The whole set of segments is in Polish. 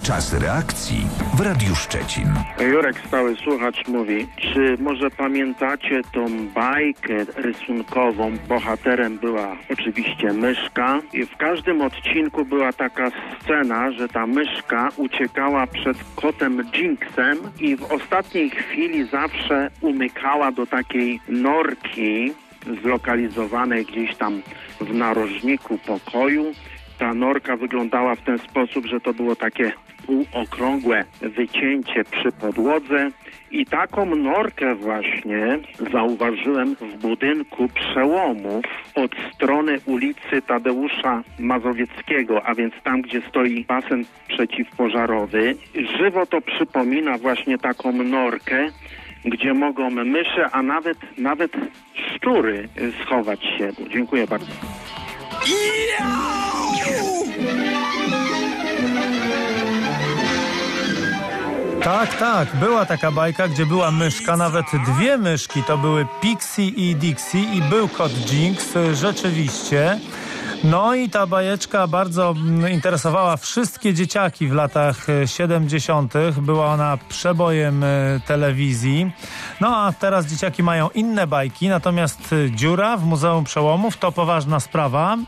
Czas reakcji w Radiu Szczecin. Jurek, stały słuchacz, mówi: czy może pamiętacie tą bajkę rysunkową? Bohaterem była oczywiście myszka i w każdym odcinku była taka scena, że ta myszka uciekała przed kotem Jinxem i w ostatniej chwili zawsze umykała do takiej norki zlokalizowanej gdzieś tam w narożniku pokoju. Ta norka wyglądała w ten sposób, że to było takie półokrągłe wycięcie przy podłodze i taką norkę właśnie zauważyłem w budynku Przełomów od strony ulicy Tadeusza Mazowieckiego, a więc tam, gdzie stoi basen przeciwpożarowy. Żywo to przypomina właśnie taką norkę, gdzie mogą myszy, a nawet szczury schować się. Dziękuję bardzo. Tak, była taka bajka, gdzie była myszka, nawet dwie myszki, to były Pixie i Dixie i był kot Jinx, rzeczywiście. No i ta bajeczka bardzo interesowała wszystkie dzieciaki w latach 70. Była ona przebojem telewizji. No a teraz dzieciaki mają inne bajki, natomiast dziura w Muzeum Przełomów to poważna sprawa.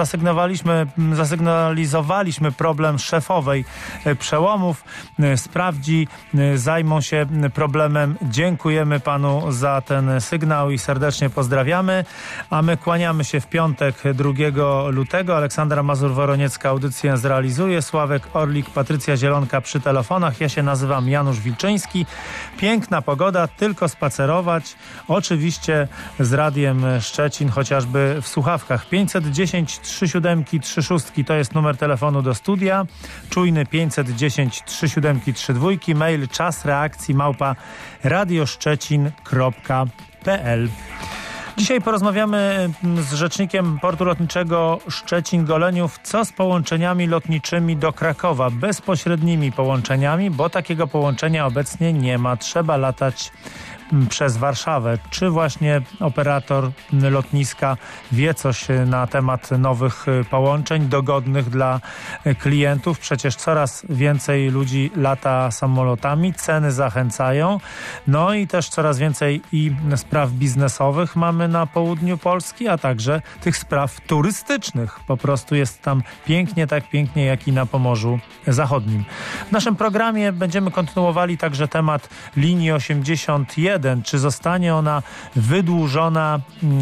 Zasygnalizowaliśmy problem szefowej Przełomów. Sprawdzi, zajmą się problemem. Dziękujemy panu za ten sygnał i serdecznie pozdrawiamy. A my kłaniamy się w piątek 2 lutego. Aleksandra Mazur-Woroniecka audycję zrealizuje. Sławek Orlik, Patrycja Zielonka przy telefonach. Ja się nazywam Janusz Wilczyński. Piękna pogoda, tylko spacerować. Oczywiście z Radiem Szczecin, chociażby w słuchawkach. 510 37 36 to jest numer telefonu do studia. Czujny 510 37 32. Mail czas reakcji @radioszczecin.pl. Dzisiaj porozmawiamy z rzecznikiem portu lotniczego Szczecin-Goleniów, co z połączeniami lotniczymi do Krakowa, bezpośrednimi połączeniami, bo takiego połączenia obecnie nie ma. Trzeba latać przez Warszawę. Czy właśnie operator lotniska wie coś na temat nowych połączeń dogodnych dla klientów? Przecież coraz więcej ludzi lata samolotami, ceny zachęcają. No i też coraz więcej i spraw biznesowych mamy na południu Polski, a także tych spraw turystycznych. Po prostu jest tam pięknie, tak pięknie jak i na Pomorzu Zachodnim. W naszym programie będziemy kontynuowali także temat linii 81. Czy zostanie ona wydłużona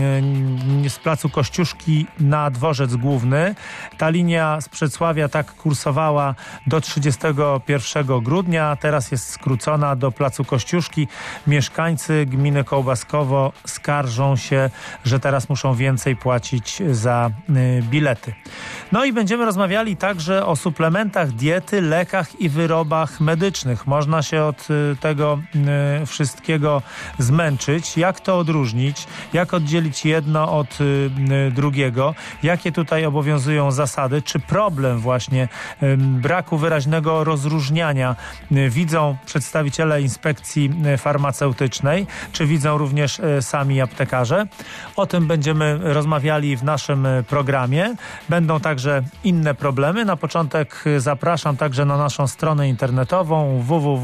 z placu Kościuszki na dworzec główny? Ta linia z Przedsławia tak kursowała do 31 grudnia. Teraz jest skrócona do placu Kościuszki. Mieszkańcy gminy Kołbaskowo skarżą się, że teraz muszą więcej płacić za bilety. No i będziemy rozmawiali także o suplementach diety, lekach i wyrobach medycznych. Można się od tego wszystkiego zmęczyć. Jak to odróżnić? Jak oddzielić jedno od drugiego? Jakie tutaj obowiązują zasady? Czy problem właśnie braku wyraźnego rozróżniania widzą przedstawiciele inspekcji farmaceutycznej? Czy widzą również sami aptekarze? O tym będziemy rozmawiali w naszym programie. Będą także inne problemy. Na początek zapraszam także na naszą stronę internetową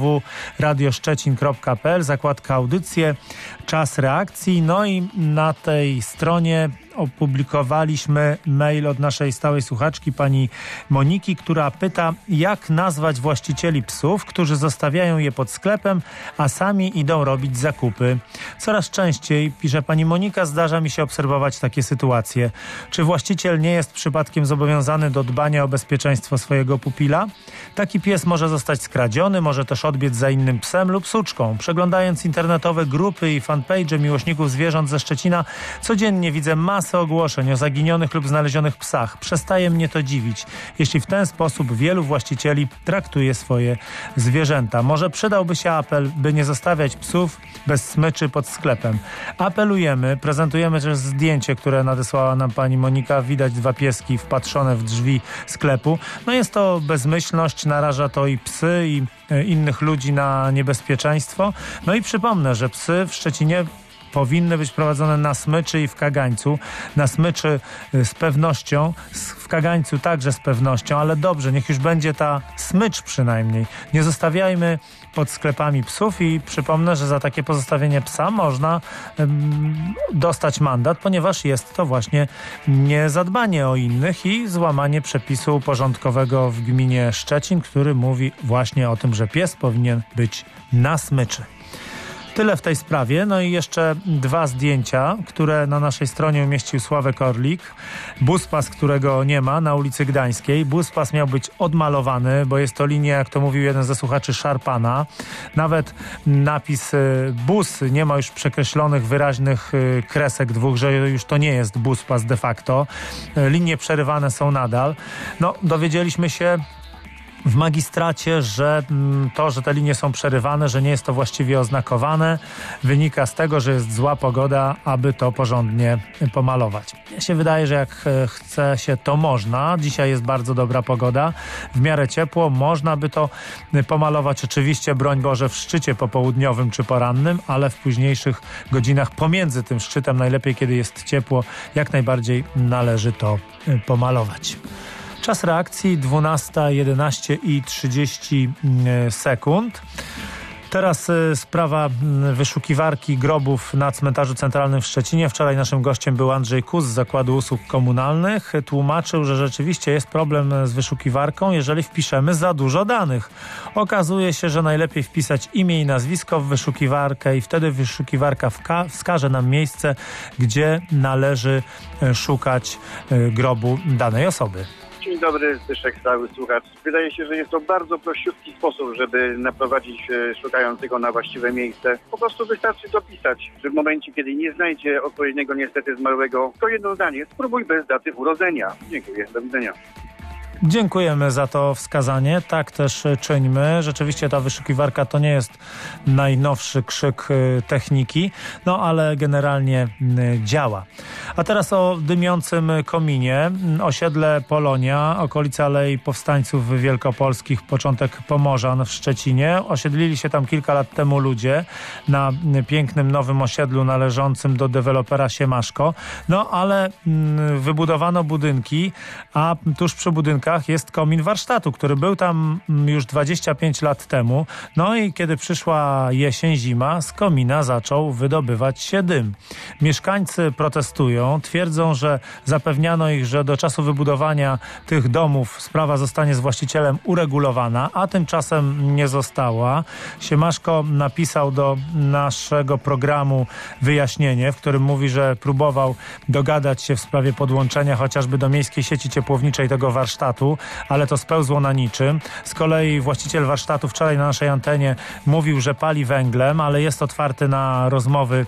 www.radioszczecin.pl, zakładka audycje, czas reakcji. No i na tej stronie opublikowaliśmy mail od naszej stałej słuchaczki pani Moniki, która pyta, jak nazwać właścicieli psów, którzy zostawiają je pod sklepem, a sami idą robić zakupy. Coraz częściej, pisze pani Monika, zdarza mi się obserwować takie sytuacje. Czy właściciel nie jest przypadkiem zobowiązany do dbania o bezpieczeństwo swojego pupila? Taki pies może zostać skradziony, może też odbiec za innym psem lub suczką. Przeglądając internetowe grupy i fanpage miłośników zwierząt ze Szczecina, codziennie widzę masę ogłoszeń o zaginionych lub znalezionych psach. Przestaje mnie to dziwić, jeśli w ten sposób wielu właścicieli traktuje swoje zwierzęta. Może przydałby się apel, by nie zostawiać psów bez smyczy pod sklepem. Apelujemy, prezentujemy też zdjęcie, które nadesłała nam pani Monika. Widać 2 pieski wpatrzone w drzwi sklepu. No jest to bezmyślność, naraża to i psy, i innych ludzi na niebezpieczeństwo. No i przypomnę, że psy w Szczecinie powinny być prowadzone na Smyczy i w Kagańcu. Na Smyczy z pewnością, w Kagańcu także z pewnością, ale dobrze, niech już będzie ta smycz przynajmniej. Nie zostawiajmy pod sklepami psów i przypomnę, że za takie pozostawienie psa można dostać mandat, ponieważ jest to właśnie niezadbanie o innych i złamanie przepisu porządkowego w gminie Szczecin, który mówi właśnie o tym, że pies powinien być na smyczy. Tyle w tej sprawie. No i jeszcze 2 zdjęcia, które na naszej stronie umieścił Sławek Orlik. Buspas, którego nie ma na ulicy Gdańskiej. Buspas miał być odmalowany, bo jest to linia, jak to mówił jeden ze słuchaczy, szarpana. Nawet napis bus nie ma już przekreślonych wyraźnych kresek 2, że już to nie jest buspas de facto. Linie przerywane są nadal. No, dowiedzieliśmy się w magistracie, że to, że te linie są przerywane, że nie jest to właściwie oznakowane, wynika z tego, że jest zła pogoda, aby to porządnie pomalować. Mnie się wydaje, że jak chce się, to można. Dzisiaj jest bardzo dobra pogoda, w miarę ciepło, można by to pomalować. Oczywiście, broń Boże, w szczycie popołudniowym czy porannym, ale w późniejszych godzinach pomiędzy tym szczytem, najlepiej kiedy jest ciepło, jak najbardziej należy to pomalować. Czas reakcji 12:11 i 30 sekund. Teraz sprawa wyszukiwarki grobów na cmentarzu centralnym w Szczecinie. Wczoraj naszym gościem był Andrzej Kus z Zakładu Usług Komunalnych. Tłumaczył, że rzeczywiście jest problem z wyszukiwarką, jeżeli wpiszemy za dużo danych. Okazuje się, że najlepiej wpisać imię i nazwisko w wyszukiwarkę i wtedy wyszukiwarka wskaże nam miejsce, gdzie należy szukać grobu danej osoby. Dzień dobry, Zbyszek, stały słuchacz. Wydaje się, że jest to bardzo prościutki sposób, żeby naprowadzić szukającego na właściwe miejsce. Po prostu wystarczy dopisać, że w momencie, kiedy nie znajdzie odpowiedniego niestety zmarłego, to jedno zdanie, spróbuj bez daty urodzenia. Dziękuję, do widzenia. Dziękujemy za to wskazanie. Tak też czyńmy. Rzeczywiście ta wyszukiwarka to nie jest najnowszy krzyk techniki, no ale generalnie działa. A teraz o dymiącym kominie. Osiedle Polonia, okolica Alei Powstańców Wielkopolskich, początek Pomorzan w Szczecinie. Osiedlili się tam kilka lat temu ludzie na pięknym nowym osiedlu należącym do dewelopera Siemaszko. No ale wybudowano budynki, a tuż przy budynkach jest komin warsztatu, który był tam już 25 lat temu. No i kiedy przyszła jesień, zima, z komina zaczął wydobywać się dym. Mieszkańcy protestują, twierdzą, że zapewniano ich, że do czasu wybudowania tych domów sprawa zostanie z właścicielem uregulowana, a tymczasem nie została. Siemaszko napisał do naszego programu wyjaśnienie, w którym mówi, że próbował dogadać się w sprawie podłączenia chociażby do miejskiej sieci ciepłowniczej tego warsztatu, ale to spełzło na niczym. Z kolei właściciel warsztatu wczoraj na naszej antenie mówił, że pali węglem, ale jest otwarty na rozmowy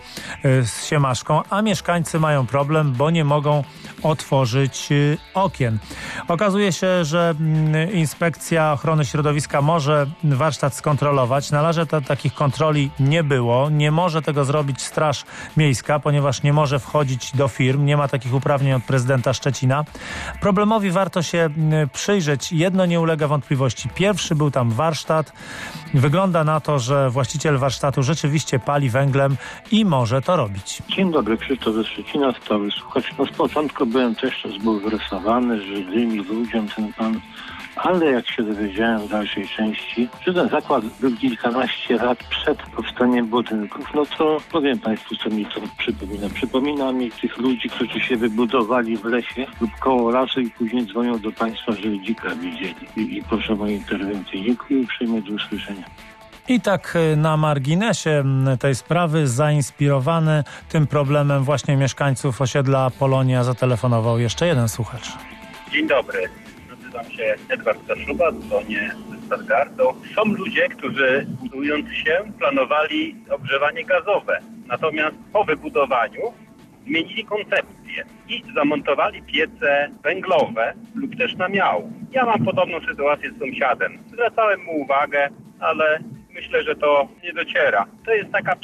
z Siemaszką, a mieszkańcy mają problem, bo nie mogą otworzyć okien. Okazuje się, że Inspekcja Ochrony Środowiska może warsztat skontrolować. Na razie takich kontroli nie było. Nie może tego zrobić Straż Miejska, ponieważ nie może wchodzić do firm. Nie ma takich uprawnień od prezydenta Szczecina. Problemowi warto się przyjrzeć. Jedno nie ulega wątpliwości. Pierwszy był tam warsztat. Wygląda na to, że właściciel warsztatu rzeczywiście pali węglem i może to robić. Dzień dobry, Krzysztof ze Szczecina, stały słuchacz. No z początku byłem też zbulwersowany, że dymi ludziom ten pan, ale jak się dowiedziałem w dalszej części, że ten zakład był kilkanaście lat przed powstaniem budynków, no to powiem Państwu, co mi to przypomina. Przypomina mi tych ludzi, którzy się wybudowali w lesie lub koło lasu i później dzwonią do Państwa, że dzika widzieli. I proszę o interwencję. Dziękuję uprzejmie, do usłyszenia. I tak na marginesie tej sprawy, zainspirowany tym problemem właśnie mieszkańców osiedla Polonia, zatelefonował jeszcze jeden słuchacz. Dzień dobry. Nazywam się Edward Kaszuba, dzwonię ze Stargardu. Są ludzie, którzy budując się planowali ogrzewanie gazowe. Natomiast po wybudowaniu zmienili koncepcję i zamontowali piece węglowe lub też na miał. Ja mam podobną sytuację z sąsiadem. Zwracałem mu uwagę, ale myślę, że to nie dociera. To jest taka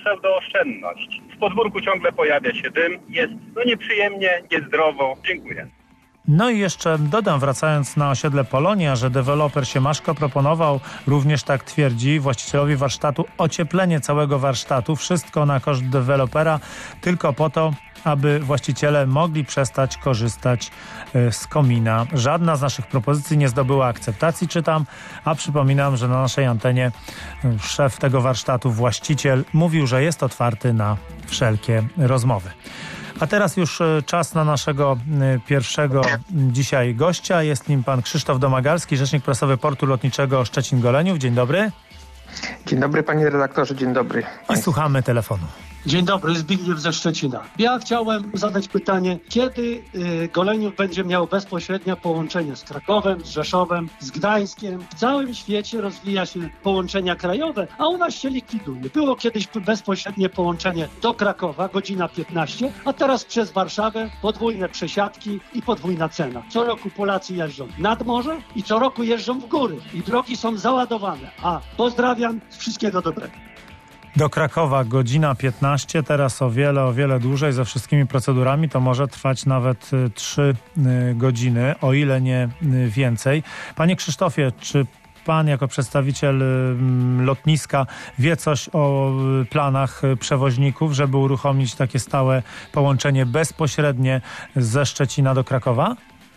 pseudooszczędność. W podwórku ciągle pojawia się dym. Jest nieprzyjemnie, niezdrowo. Dziękuję. No i jeszcze dodam, wracając na osiedle Polonia, że deweloper Siemaszko proponował, również tak twierdzi, właścicielowi warsztatu ocieplenie całego warsztatu, wszystko na koszt dewelopera, tylko po to, aby właściciele mogli przestać korzystać z komina. Żadna z naszych propozycji nie zdobyła akceptacji, czytam, a przypominam, że na naszej antenie szef tego warsztatu, właściciel, mówił, że jest otwarty na wszelkie rozmowy. A teraz już czas na naszego pierwszego dzisiaj gościa. Jest nim pan Krzysztof Domagalski, rzecznik prasowy Portu Lotniczego Szczecin-Goleniów. Dzień dobry. Dzień dobry, panie redaktorze, dzień dobry. I słuchamy telefonu. Dzień dobry, Zbigniew ze Szczecina. Ja chciałem zadać pytanie, kiedy Goleniów będzie miał bezpośrednie połączenie z Krakowem, z Rzeszowem, z Gdańskiem. W całym świecie rozwija się połączenia krajowe, a u nas się likwiduje. Było kiedyś bezpośrednie połączenie do Krakowa, godzina 15, a teraz przez Warszawę podwójne przesiadki i podwójna cena. Co roku Polacy jeżdżą nad morze i co roku jeżdżą w góry i drogi są załadowane. A pozdrawiam, wszystkiego dobrego. Do Krakowa godzina 15, teraz o wiele dłużej, ze wszystkimi procedurami to może trwać nawet 3 godziny, o ile nie więcej. Panie Krzysztofie, czy pan jako przedstawiciel lotniska wie coś o planach przewoźników, żeby uruchomić takie stałe połączenie bezpośrednie ze Szczecina do Krakowa?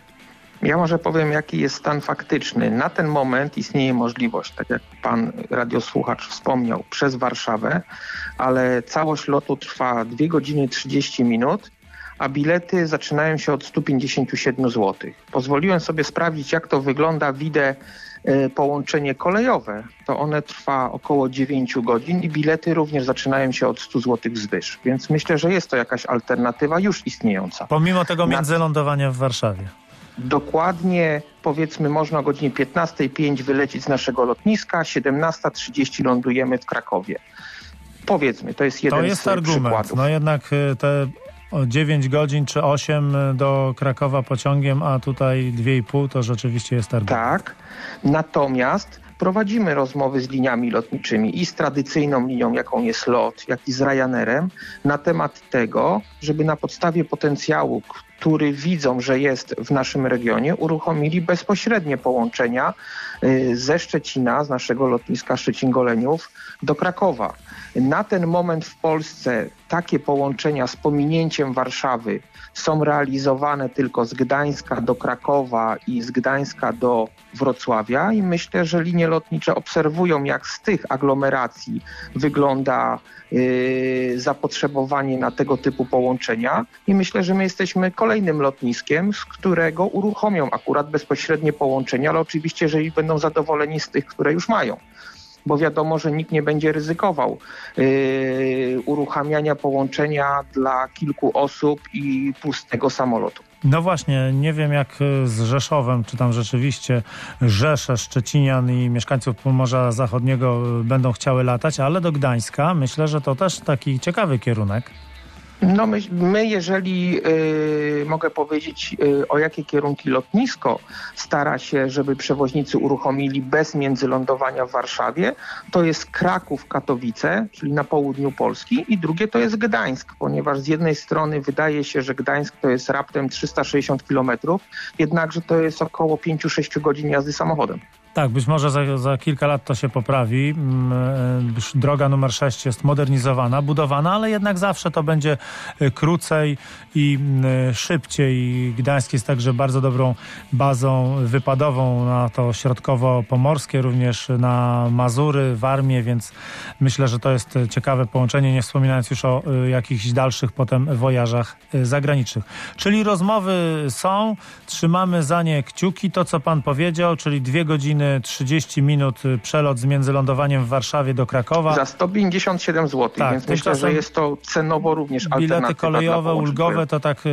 Ja może powiem, jaki jest stan faktyczny. Na ten moment istnieje możliwość, tak jak pan radiosłuchacz wspomniał, przez Warszawę, ale całość lotu trwa 2 godziny 30 minut, a bilety zaczynają się od 157 zł. Pozwoliłem sobie sprawdzić, jak to wygląda, widzę połączenie kolejowe. To one trwa około 9 godzin i bilety również zaczynają się od 100 zł wzwyż. Więc myślę, że jest to jakaś alternatywa już istniejąca. Pomimo tego międzylądowania w Warszawie. Dokładnie, powiedzmy, można o godzinie 15:05 wylecieć z naszego lotniska, 17:30 lądujemy w Krakowie. Powiedzmy, to jest jeden to jest z argument. przykładów. No jednak te 9 godzin czy 8 do Krakowa pociągiem, a tutaj 2,5 to rzeczywiście jest argument. Tak, natomiast prowadzimy rozmowy z liniami lotniczymi i z tradycyjną linią, jaką jest LOT, jak i z Ryanairem na temat tego, żeby na podstawie potencjału, który widzą, że jest w naszym regionie, uruchomili bezpośrednie połączenia ze Szczecina, z naszego lotniska Szczecin-Goleniów do Krakowa. Na ten moment w Polsce takie połączenia z pominięciem Warszawy są realizowane tylko z Gdańska do Krakowa i z Gdańska do Wrocławia i myślę, że linie lotnicze obserwują, jak z tych aglomeracji wygląda zapotrzebowanie na tego typu połączenia i myślę, że my jesteśmy kolejnym lotniskiem, z którego uruchomią akurat bezpośrednie połączenia, ale oczywiście, jeżeli będą zadowoleni z tych, które już mają. Bo wiadomo, że nikt nie będzie ryzykował uruchamiania połączenia dla kilku osób i pustego samolotu. No właśnie, nie wiem jak z Rzeszowem, czy tam rzeczywiście rzesze szczecinian i mieszkańców Pomorza Zachodniego będą chciały latać, ale do Gdańska myślę, że to też taki ciekawy kierunek. No my jeżeli mogę powiedzieć, o jakie kierunki lotnisko stara się, żeby przewoźnicy uruchomili bez międzylądowania w Warszawie, to jest Kraków, Katowice, czyli na południu Polski i drugie to jest Gdańsk, ponieważ z jednej strony wydaje się, że Gdańsk to jest raptem 360 km, jednakże to jest około 5-6 godzin jazdy samochodem. Tak, być może za kilka lat to się poprawi. Droga numer 6 jest modernizowana, budowana, ale jednak zawsze to będzie krócej i szybciej. Gdańsk jest także bardzo dobrą bazą wypadową na to środkowo-pomorskie, również na Mazury, Warmię, więc myślę, że to jest ciekawe połączenie, nie wspominając już o jakichś dalszych potem wojażach zagranicznych. Czyli rozmowy są, trzymamy za nie kciuki. To, co pan powiedział, czyli 2 godziny 30 minut przelot z międzylądowaniem w Warszawie do Krakowa. Za 157 zł, tak, więc myślę, że jest to cenowo również alternatywa. Bilety kolejowe, ulgowe to tak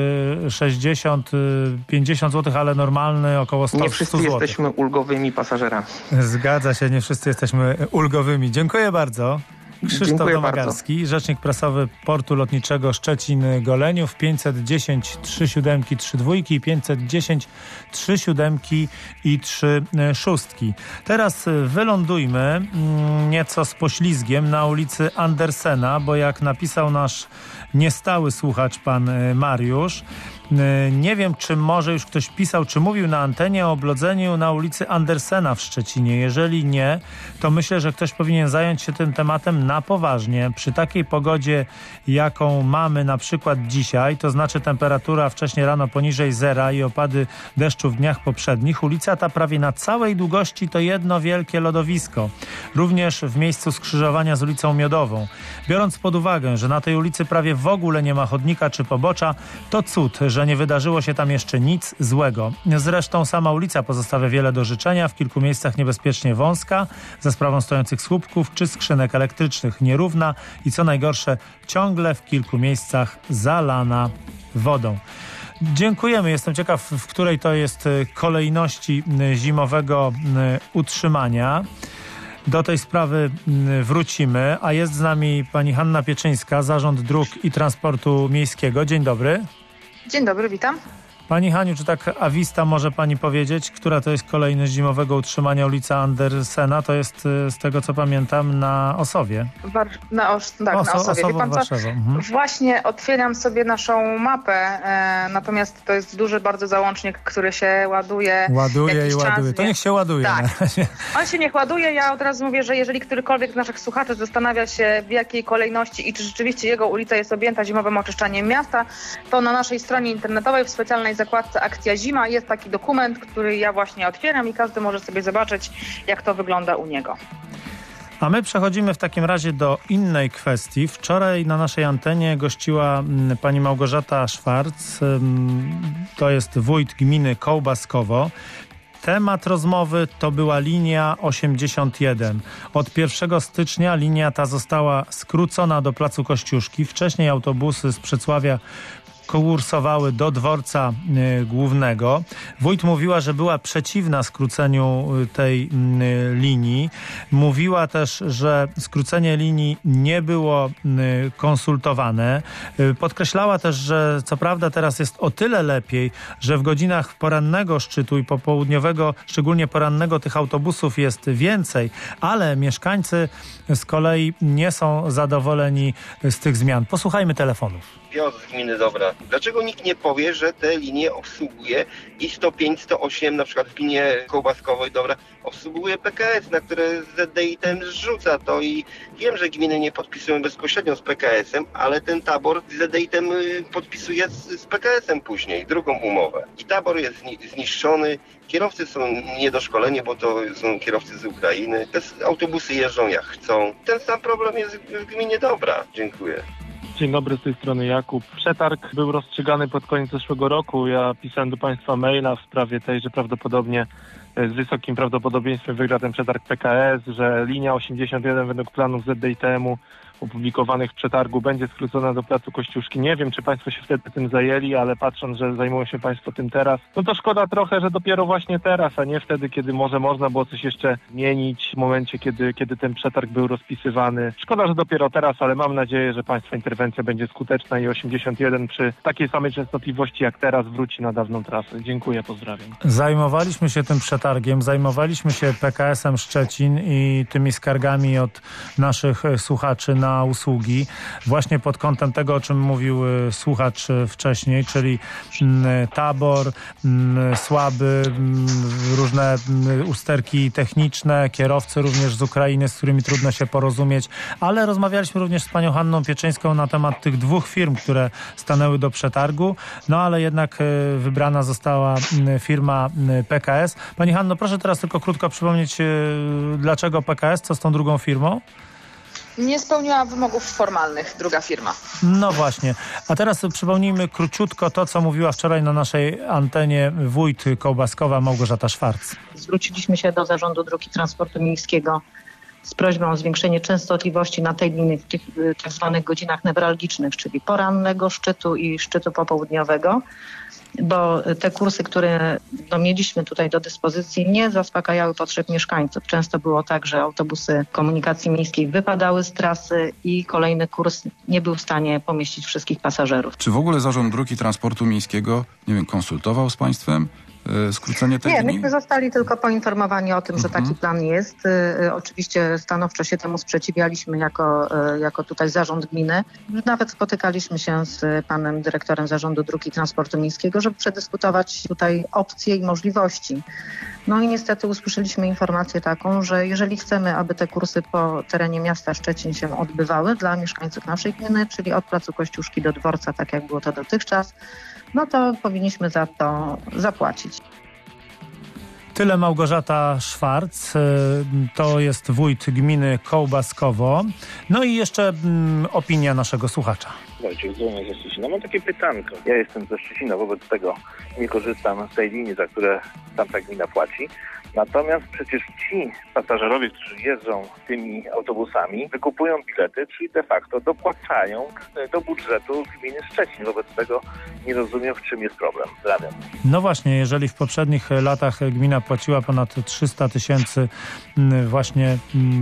60-50 zł, ale normalny około 100 zł. Nie wszyscy jesteśmy ulgowymi pasażerami. Zgadza się, nie wszyscy jesteśmy ulgowymi. Dziękuję bardzo. Krzysztof Domagalski, rzecznik prasowy Portu Lotniczego Szczecin-Goleniów, 510 37 32 i 510 37 i 36. Teraz wylądujmy nieco z poślizgiem na ulicy Andersena, bo jak napisał nasz niestały słuchacz pan Mariusz, Nie wiem, czy może już ktoś pisał, czy mówił na antenie o oblodzeniu na ulicy Andersena w Szczecinie. Jeżeli nie, to myślę, że ktoś powinien zająć się tym tematem na poważnie. Przy takiej pogodzie, jaką mamy na przykład dzisiaj, to znaczy temperatura wcześniej rano poniżej zera i opady deszczu w dniach poprzednich, ulica ta prawie na całej długości to jedno wielkie lodowisko. Również w miejscu skrzyżowania z ulicą Miodową. Biorąc pod uwagę, że na tej ulicy prawie w ogóle nie ma chodnika czy pobocza, to cud, że nie wydarzyło się tam jeszcze nic złego. Zresztą sama ulica pozostawia wiele do życzenia, w kilku miejscach niebezpiecznie wąska, za sprawą stojących słupków czy skrzynek elektrycznych, nierówna i co najgorsze, ciągle w kilku miejscach zalana wodą. Dziękujemy. Jestem ciekaw, w której to jest kolejności zimowego utrzymania. Do tej sprawy wrócimy, a jest z nami pani Hanna Pieczyńska, Zarząd Dróg i Transportu Miejskiego. Dzień dobry. Dzień dobry, witam. Pani Haniu, czy tak awista może pani powiedzieć, która to jest kolejność zimowego utrzymania ulica Andersena? To jest, z tego co pamiętam, na Osowie. Na Osowie. Wie pan co? Właśnie otwieram sobie naszą mapę, natomiast to jest duży bardzo załącznik, który się ładuje. Ładuje. To niech się ładuje. Tak. On się niech ładuje. Ja od razu mówię, że jeżeli którykolwiek z naszych słuchaczy zastanawia się, w jakiej kolejności i czy rzeczywiście jego ulica jest objęta zimowym oczyszczaniem miasta, to na naszej stronie internetowej w specjalnej zakładce Akcja Zima jest taki dokument, który ja właśnie otwieram i każdy może sobie zobaczyć, jak to wygląda u niego. A my przechodzimy w takim razie do innej kwestii. Wczoraj na naszej antenie gościła pani Małgorzata Szwarc, to jest wójt gminy Kołbaskowo. Temat rozmowy to była linia 81. Od 1 stycznia linia ta została skrócona do Placu Kościuszki. Wcześniej autobusy z Przecławia kursowały do dworca głównego. Wójt mówiła, że była przeciwna skróceniu tej linii. Mówiła też, że skrócenie linii nie było konsultowane. Podkreślała też, że co prawda teraz jest o tyle lepiej, że w godzinach porannego szczytu i popołudniowego, szczególnie porannego, tych autobusów jest więcej, ale mieszkańcy z kolei nie są zadowoleni z tych zmian. Posłuchajmy telefonów. Piotr z gminy Dobra. Dlaczego nikt nie powie, że te linie obsługuje i 105, 108 na przykład w gminie Kołbaskowej Dobra obsługuje PKS, na które ZDI ten zrzuca to i wiem, że gminy nie podpisują bezpośrednio z PKS-em, ale ten tabor ZDI ten podpisuje z PKS-em później, drugą umowę. I tabor jest zniszczony, kierowcy są niedoszkoleni, bo to są kierowcy z Ukrainy. Te autobusy jeżdżą jak chcą. Ten sam problem jest w gminie Dobra. Dziękuję. Dzień dobry, z tej strony Jakub. Przetarg był rozstrzygany pod koniec zeszłego roku. Ja pisałem do Państwa maila w sprawie tej, że prawdopodobnie z wysokim prawdopodobieństwem wygra ten przetarg PKS, że linia 81 według planów ZDITM-u opublikowanych w przetargu będzie skrócona do Placu Kościuszki. Nie wiem, czy Państwo się wtedy tym zajęli, ale patrząc, że zajmują się Państwo tym teraz, no to szkoda trochę, że dopiero właśnie teraz, a nie wtedy, kiedy może można było coś jeszcze zmienić w momencie, kiedy ten przetarg był rozpisywany. Szkoda, że dopiero teraz, ale mam nadzieję, że Państwa interwencja będzie skuteczna i 81 przy takiej samej częstotliwości jak teraz wróci na dawną trasę. Dziękuję, pozdrawiam. Zajmowaliśmy się tym przetargiem, zajmowaliśmy się PKS-em Szczecin i tymi skargami od naszych słuchaczy na usługi, właśnie pod kątem tego, o czym mówił słuchacz wcześniej, czyli tabor, słaby, różne usterki techniczne, kierowcy również z Ukrainy, z którymi trudno się porozumieć, ale rozmawialiśmy również z panią Hanną Pieczyńską na temat tych dwóch firm, które stanęły do przetargu, no ale jednak wybrana została firma PKS. Pani Hanno, proszę teraz tylko krótko przypomnieć, dlaczego PKS, co z tą drugą firmą? Nie spełniła wymogów formalnych druga firma. No właśnie. A teraz przypomnijmy króciutko to, co mówiła wczoraj na naszej antenie wójt Kołbaskowa Małgorzata Szwarc. Zwróciliśmy się do Zarządu Dróg i Transportu Miejskiego z prośbą o zwiększenie częstotliwości na tej linii w tych tak zwanych godzinach newralgicznych, czyli porannego szczytu i szczytu popołudniowego, bo te kursy, które mieliśmy tutaj do dyspozycji, nie zaspokajały potrzeb mieszkańców. Często było tak, że autobusy komunikacji miejskiej wypadały z trasy i kolejny kurs nie był w stanie pomieścić wszystkich pasażerów. Czy w ogóle Zarząd Dróg i Transportu Miejskiego, nie wiem, konsultował z państwem skrócenie tej Nie, linii? myśmy zostali tylko poinformowani o tym, że taki plan jest. Oczywiście stanowczo się temu sprzeciwialiśmy jako tutaj zarząd gminy. Nawet spotykaliśmy się z panem dyrektorem Zarządu Dróg i Transportu Miejskiego, żeby przedyskutować tutaj opcje i możliwości. No i niestety usłyszeliśmy informację taką, że jeżeli chcemy, aby te kursy po terenie miasta Szczecin się odbywały dla mieszkańców naszej gminy, czyli od placu Kościuszki do dworca, tak jak było to dotychczas, no to powinniśmy za to zapłacić. Tyle Małgorzata Szwarc, to jest wójt gminy Kołbaskowo. No i jeszcze opinia naszego słuchacza. Wojciech dzwonię ze Szczecina. Mam takie pytanko. Ja jestem ze Szczecina, wobec tego nie korzystam z tej linii, za które tamta gmina płaci. Natomiast przecież ci pasażerowie, którzy jeżdżą tymi autobusami, wykupują bilety, czyli de facto dopłacają do budżetu gminy Szczecin. Wobec tego nie rozumiem, w czym jest problem. Pozdrawiam. No właśnie, jeżeli w poprzednich latach gmina płaciła ponad 300 tysięcy, właśnie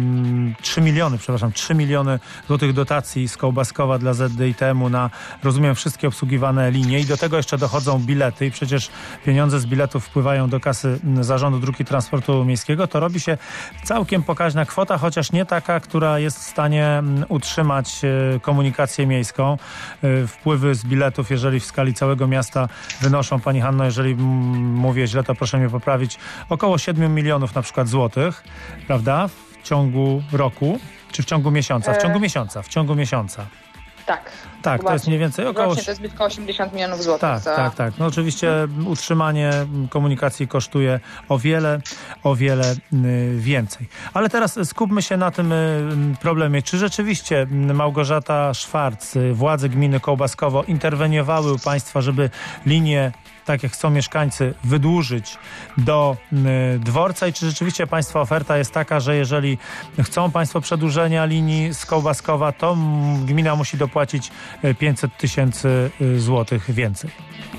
3 miliony złotych dotacji z Kołbaskowa dla ZDITM-u na, rozumiem, wszystkie obsługiwane linie i do tego jeszcze dochodzą bilety i przecież pieniądze z biletów wpływają do kasy Zarządu Dróg i Transportu Miejskiego, to robi się całkiem pokaźna kwota, chociaż nie taka, która jest w stanie utrzymać komunikację miejską. Wpływy z biletów, jeżeli w skali całego miasta wynoszą, pani Hanno, jeżeli mówię źle, to proszę mnie poprawić, około 7 milionów na przykład złotych, prawda? W ciągu roku, czy w ciągu miesiąca? W ciągu miesiąca. Tak, to jest mniej więcej około... Rocznie to jest blisko 80 milionów złotych. Tak. No oczywiście utrzymanie komunikacji kosztuje o wiele więcej. Ale teraz skupmy się na tym problemie. Czy rzeczywiście, Małgorzata Szwarc, władze gminy Kołbaskowo interweniowały u państwa, żeby linię, tak jak chcą mieszkańcy, wydłużyć do dworca i czy rzeczywiście państwa oferta jest taka, że jeżeli chcą państwo przedłużenia linii z Kołbaskowa, to gmina musi dopłacić 500 tysięcy złotych więcej?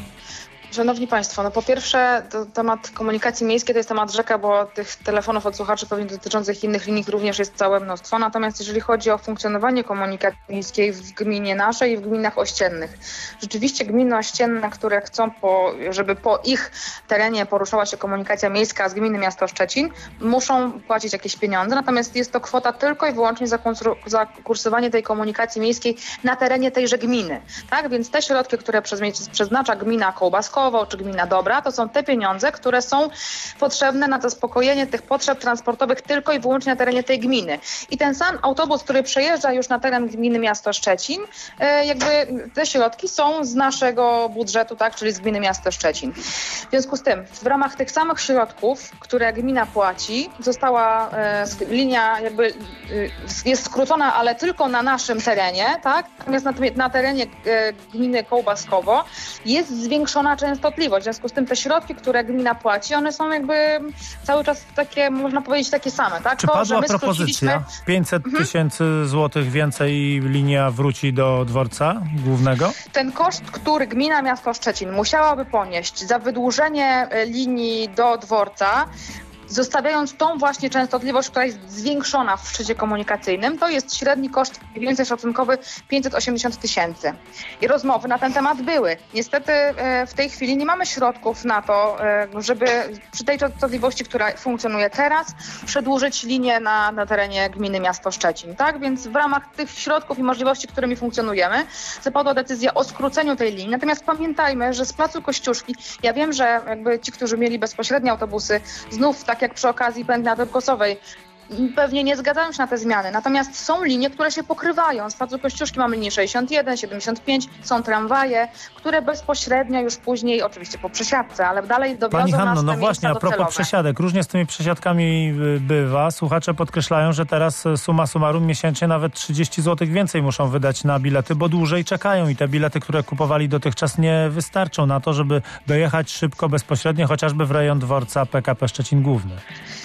Szanowni Państwo, no po pierwsze temat komunikacji miejskiej to jest temat rzeka, bo tych telefonów od słuchaczy pewnie dotyczących innych linii również jest całe mnóstwo. Natomiast jeżeli chodzi o funkcjonowanie komunikacji miejskiej w gminie naszej i w gminach ościennych, rzeczywiście gminy ościenne, które chcą, żeby po ich terenie poruszała się komunikacja miejska z gminy miasto Szczecin, muszą płacić jakieś pieniądze. Natomiast jest to kwota tylko i wyłącznie za kursowanie tej komunikacji miejskiej na terenie tejże gminy. Tak? Więc te środki, które przeznacza gmina Kołbaskowo czy gmina Dobra, to są te pieniądze, które są potrzebne na zaspokojenie tych potrzeb transportowych tylko i wyłącznie na terenie tej gminy. I ten sam autobus, który przejeżdża już na teren gminy miasto Szczecin, jakby te środki są z naszego budżetu, tak, czyli z gminy miasto Szczecin. W związku z tym, w ramach tych samych środków, które gmina płaci, została linia jakby jest skrócona, ale tylko na naszym terenie, tak? Natomiast na terenie gminy Kołbaskowo jest zwiększona częstotliwość. W związku z tym te środki, które gmina płaci, one są jakby cały czas takie, można powiedzieć, takie same. Tak? Czy padła propozycja 500 tysięcy złotych więcej i linia wróci do dworca głównego? Ten koszt, który gmina miasto Szczecin musiałaby ponieść za wydłużenie linii do dworca, zostawiając tą właśnie częstotliwość, która jest zwiększona w szczycie komunikacyjnym, to jest średni koszt mniej więcej szacunkowy 580 tysięcy. I rozmowy na ten temat były. Niestety w tej chwili nie mamy środków na to, żeby przy tej częstotliwości, która funkcjonuje teraz, przedłużyć linię na terenie gminy miasto Szczecin. Tak? Więc w ramach tych środków i możliwości, którymi funkcjonujemy, zapadła decyzja o skróceniu tej linii. Natomiast pamiętajmy, że z placu Kościuszki, ja wiem, że jakby ci, którzy mieli bezpośrednie autobusy, znów tak jak przy okazji pętli autobusowej, pewnie nie zgadzają się na te zmiany. Natomiast są linie, które się pokrywają. Z placu Kościuszki mamy linię 61, 75, są tramwaje, które bezpośrednio już później, oczywiście po przesiadce, ale dalej dowiozą Pani Hanno, nas no na właśnie, a propos docelowe. przesiadek. Różnie z tymi przesiadkami bywa. Słuchacze podkreślają, że teraz summa summarum miesięcznie nawet 30 zł więcej muszą wydać na bilety, bo dłużej czekają i te bilety, które kupowali dotychczas, nie wystarczą na to, żeby dojechać szybko, bezpośrednio, chociażby w rejon dworca PKP Szczecin Główny.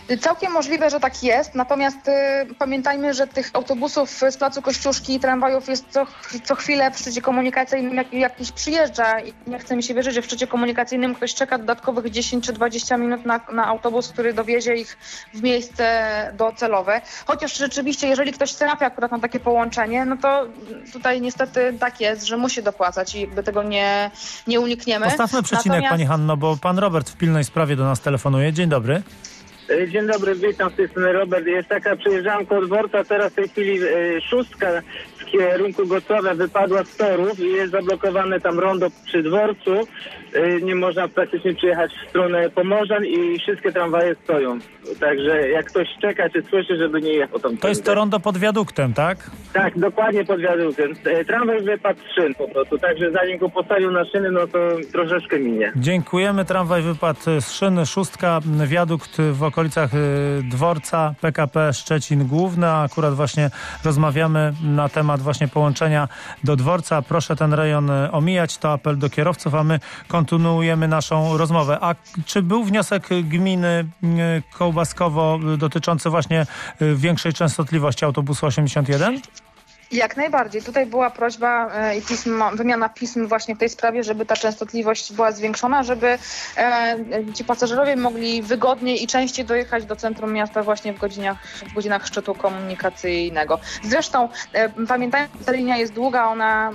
Całkiem możliwe, że tak jest, natomiast pamiętajmy, że tych autobusów z placu Kościuszki i tramwajów jest co chwilę w szczycie komunikacyjnym jakiś przyjeżdża i nie chce mi się wierzyć, że w szczycie komunikacyjnym ktoś czeka dodatkowych 10 czy 20 minut na autobus, który dowiezie ich w miejsce docelowe. Chociaż rzeczywiście, jeżeli ktoś trafia akurat na takie połączenie, no to tutaj niestety tak jest, że musi dopłacać i jakby tego nie unikniemy. Postawmy przecinek, Pani Hanno, bo Pan Robert w pilnej sprawie do nas telefonuje. Dzień dobry. Dzień dobry, witam z tej strony Robert. Jest taka przejeżdżanka od dworca, teraz w tej chwili szóstka w kierunku Gocławia wypadła z torów i jest zablokowane tam rondo przy dworcu. Nie można praktycznie przyjechać w stronę Pomorzan i wszystkie tramwaje stoją. Także jak ktoś czeka czy słyszy, żeby nie jechał tam. To jest to rondo pod wiaduktem, tak? Tak, dokładnie pod wiaduktem. Tramwaj wypadł z szyn po prostu, także zanim go postawił na szyny, no to troszeczkę minie. Dziękujemy. Tramwaj wypadł z szyny, szóstka, wiadukt w okolicach dworca PKP Szczecin Główny. Akurat właśnie rozmawiamy na temat właśnie połączenia do dworca. Proszę ten rejon omijać, to apel do kierowców, a my kontynuujemy naszą rozmowę. A czy był wniosek gminy Kołbaskowo dotyczący właśnie większej częstotliwości autobusu 81? Jak najbardziej. Tutaj była prośba i wymiana pism właśnie w tej sprawie, żeby ta częstotliwość była zwiększona, żeby ci pasażerowie mogli wygodniej i częściej dojechać do centrum miasta właśnie w godzinach szczytu komunikacyjnego. Zresztą pamiętajmy, ta linia jest długa,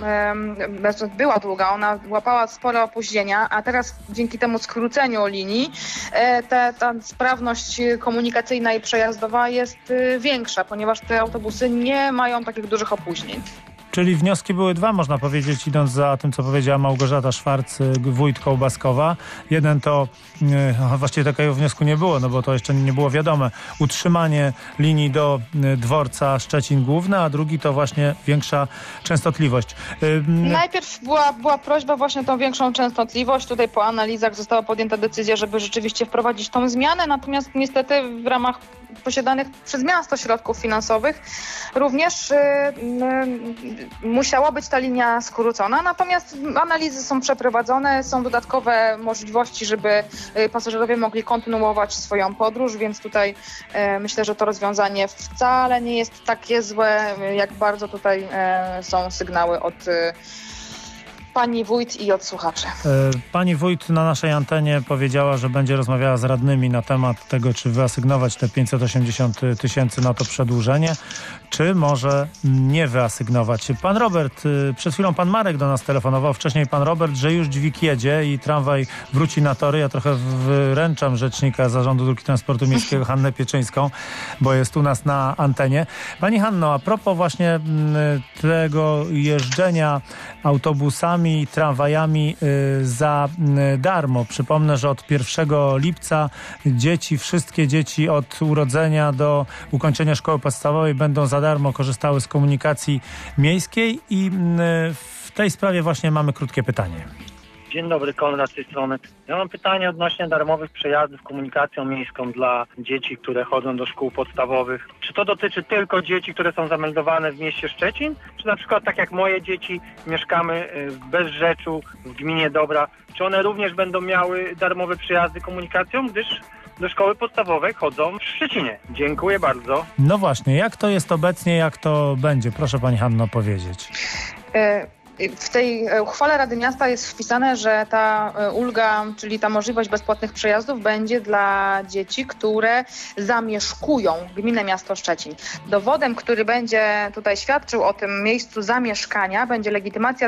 była długa, ona łapała spore opóźnienia, a teraz dzięki temu skróceniu linii ta sprawność komunikacyjna i przejazdowa jest większa, ponieważ te autobusy nie mają takich dużych opóźnień. Czyli wnioski były dwa, można powiedzieć, idąc za tym, co powiedziała Małgorzata Szwarc, wójt Kołbaskowa. Jeden to, właściwie takiego wniosku nie było, no bo to jeszcze nie było wiadome, utrzymanie linii do dworca Szczecin Główny, a drugi to właśnie większa częstotliwość. Najpierw była prośba właśnie o tą większą częstotliwość. Tutaj po analizach została podjęta decyzja, żeby rzeczywiście wprowadzić tą zmianę, natomiast niestety w ramach posiadanych przez miasto środków finansowych również musiała być ta linia skrócona, natomiast analizy są przeprowadzone, są dodatkowe możliwości, żeby pasażerowie mogli kontynuować swoją podróż, więc tutaj myślę, że to rozwiązanie wcale nie jest takie złe, jak bardzo tutaj są sygnały od pani wójt i od słuchaczy. Pani wójt na naszej antenie powiedziała, że będzie rozmawiała z radnymi na temat tego, czy wyasygnować te 580 000 na to przedłużenie, czy może nie wyasygnować. Pan Robert, przed chwilą pan Marek do nas telefonował, wcześniej pan Robert, że już dźwig jedzie i tramwaj wróci na tory. Ja trochę wręczam rzecznika Zarządu Dróg Transportu Miejskiego Hannę Pieczyńską, bo jest u nas na antenie. Pani Hanno, a propos właśnie tego jeżdżenia autobusami i tramwajami za darmo. Przypomnę, że od 1 lipca wszystkie dzieci od urodzenia do ukończenia szkoły podstawowej będą za darmo korzystały z komunikacji miejskiej i w tej sprawie właśnie mamy krótkie pytanie. Dzień dobry, Konrad z tej strony. Ja mam pytanie odnośnie darmowych przejazdów komunikacją miejską dla dzieci, które chodzą do szkół podstawowych. Czy to dotyczy tylko dzieci, które są zameldowane w mieście Szczecin? Czy na przykład tak jak moje dzieci mieszkamy w Bezrzeczu, w gminie Dobra, czy one również będą miały darmowe przejazdy komunikacją, gdyż do szkoły podstawowej chodzą w Szczecinie? Dziękuję bardzo. No właśnie, jak to jest obecnie, jak to będzie? Proszę pani Hanno powiedzieć. W tej uchwale Rady Miasta jest wpisane, że ta ulga, czyli ta możliwość bezpłatnych przejazdów będzie dla dzieci, które zamieszkują gminę miasto Szczecin. Dowodem, który będzie tutaj świadczył o tym miejscu zamieszkania, będzie legitymacja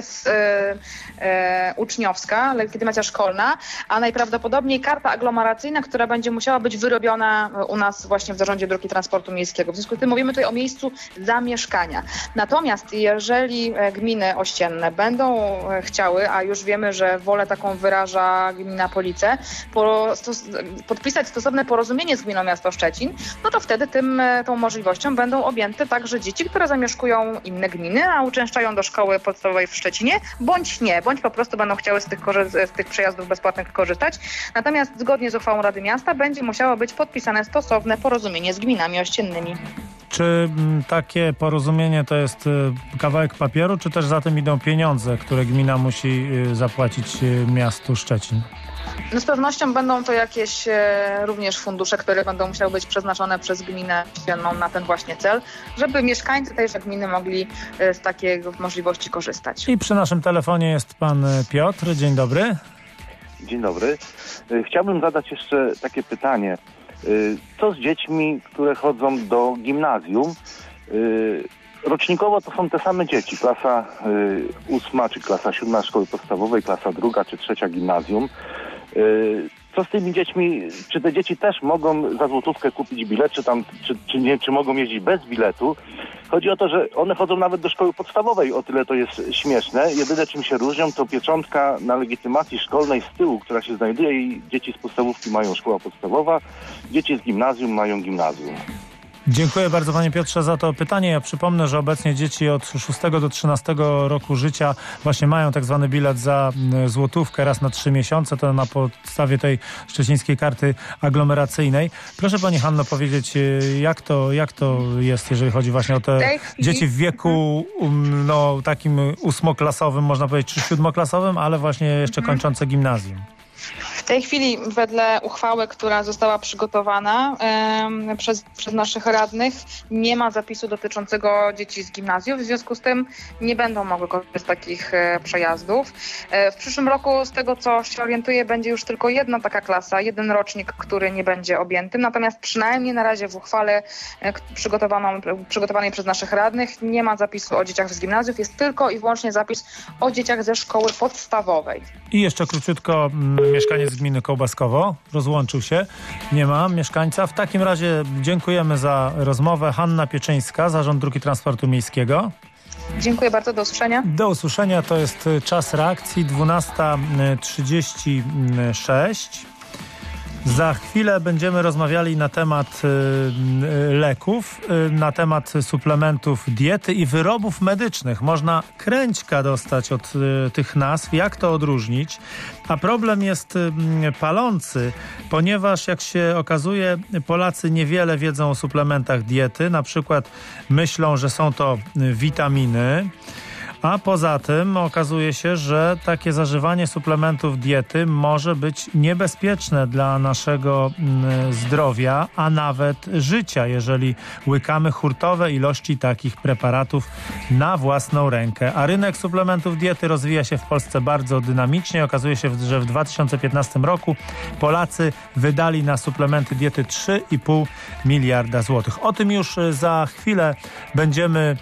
uczniowska, legitymacja szkolna, a najprawdopodobniej karta aglomeracyjna, która będzie musiała być wyrobiona u nas właśnie w Zarządzie Dróg Transportu Miejskiego. W związku z tym mówimy tutaj o miejscu zamieszkania. Natomiast jeżeli gminy ościenne będą chciały, a już wiemy, że wolę taką wyraża gmina Police, podpisać stosowne porozumienie z gminą miasto Szczecin, no to wtedy tą możliwością będą objęte także dzieci, które zamieszkują inne gminy, a uczęszczają do szkoły podstawowej w Szczecinie, bądź nie, bądź po prostu będą chciały z tych przejazdów bezpłatnych korzystać. Natomiast zgodnie z uchwałą Rady Miasta będzie musiało być podpisane stosowne porozumienie z gminami ościennymi. Czy takie porozumienie to jest kawałek papieru, czy też za tym idą pieniądze, które gmina musi zapłacić miastu Szczecin? No z pewnością będą to jakieś również fundusze, które będą musiały być przeznaczone przez gminę na ten właśnie cel, żeby mieszkańcy tejże gminy mogli z takiej możliwości korzystać. I przy naszym telefonie jest pan Piotr. Dzień dobry. Dzień dobry. Chciałbym zadać jeszcze takie pytanie. Co z dziećmi, które chodzą do gimnazjum? Rocznikowo to są te same dzieci. Klasa 8 czy klasa 7 szkoły podstawowej, klasa 2 czy 3 gimnazjum. Co z tymi dziećmi? Czy te dzieci też mogą za złotówkę kupić bilet, czy mogą jeździć bez biletu? Chodzi o to, że one chodzą nawet do szkoły podstawowej, o tyle to jest śmieszne. Jedyne czym się różnią to pieczątka na legitymacji szkolnej z tyłu, która się znajduje i dzieci z podstawówki mają szkoła podstawowa, dzieci z gimnazjum mają gimnazjum. Dziękuję bardzo panie Piotrze za to pytanie. Ja przypomnę, że obecnie dzieci od 6 do 13 roku życia właśnie mają tak zwany bilet za złotówkę raz na 3 miesiące. To na podstawie tej szczecińskiej karty aglomeracyjnej. Proszę pani Hanno powiedzieć, jak to jest, jeżeli chodzi właśnie o te dzieci w wieku takim 8-klasowym, można powiedzieć, czy 7-klasowym, ale właśnie jeszcze kończące gimnazjum. W tej chwili wedle uchwały, która została przygotowana przez naszych radnych, nie ma zapisu dotyczącego dzieci z gimnazjów, w związku z tym nie będą mogły korzystać z takich przejazdów. W przyszłym roku, z tego co się orientuję, będzie już tylko jedna taka klasa, jeden rocznik, który nie będzie objęty, natomiast przynajmniej na razie w uchwale przygotowanej przez naszych radnych nie ma zapisu o dzieciach z gimnazjów, jest tylko i wyłącznie zapis o dzieciach ze szkoły podstawowej. I jeszcze króciutko mieszkaniec gminy Kołbaskowo rozłączył się. Nie ma mieszkańca. W takim razie dziękujemy za rozmowę. Hanna Pieczyńska, Zarząd Dróg i Transportu Miejskiego. Dziękuję bardzo, do usłyszenia. Do usłyszenia, to jest czas reakcji 12:36. Za chwilę będziemy rozmawiali na temat leków, na temat suplementów diety i wyrobów medycznych. Można kręćka dostać od tych nazw. Jak to odróżnić? A problem jest palący, ponieważ jak się okazuje, Polacy niewiele wiedzą o suplementach diety. Na przykład myślą, że są to witaminy. A poza tym okazuje się, że takie zażywanie suplementów diety może być niebezpieczne dla naszego zdrowia, a nawet życia, jeżeli łykamy hurtowe ilości takich preparatów na własną rękę. A rynek suplementów diety rozwija się w Polsce bardzo dynamicznie. Okazuje się, że w 2015 roku Polacy wydali na suplementy diety 3,5 miliarda złotych. O tym już za chwilę będziemy